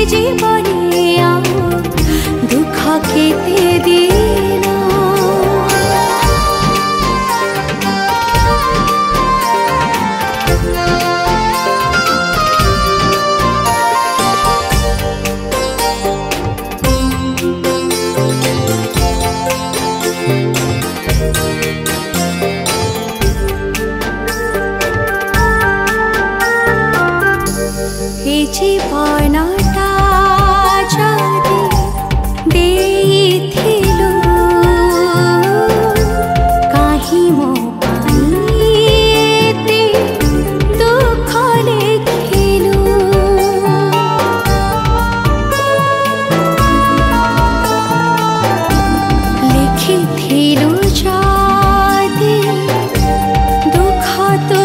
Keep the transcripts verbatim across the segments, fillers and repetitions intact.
जीवने आओ दुख केते दिन जीवनटा जदि देइथिलु काहि मो पाई एते दुख लेखिलु लिखिथिलु जदि दुख तो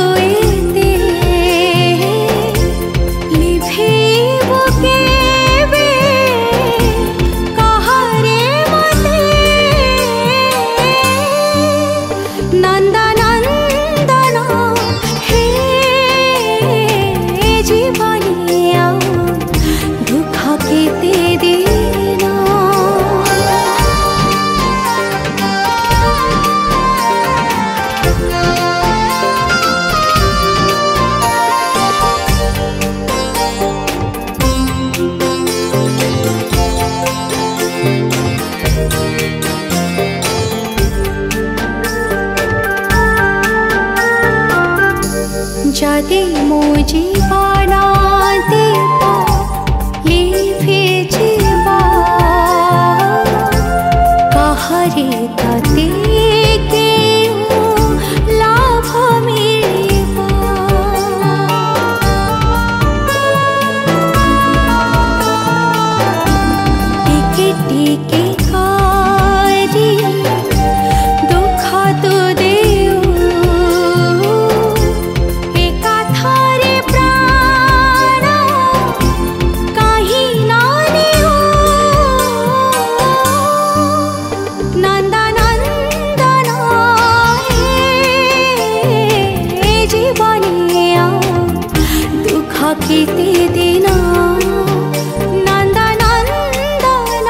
जदि मो जीवन दीप लिभि जीवा कहरे तते केउ लाभ मिलिबा टिके टिके करी दुख तो देउ केते दिन नंदनंदन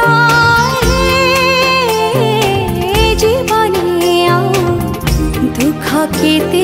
हे जीवने आओ दुख केते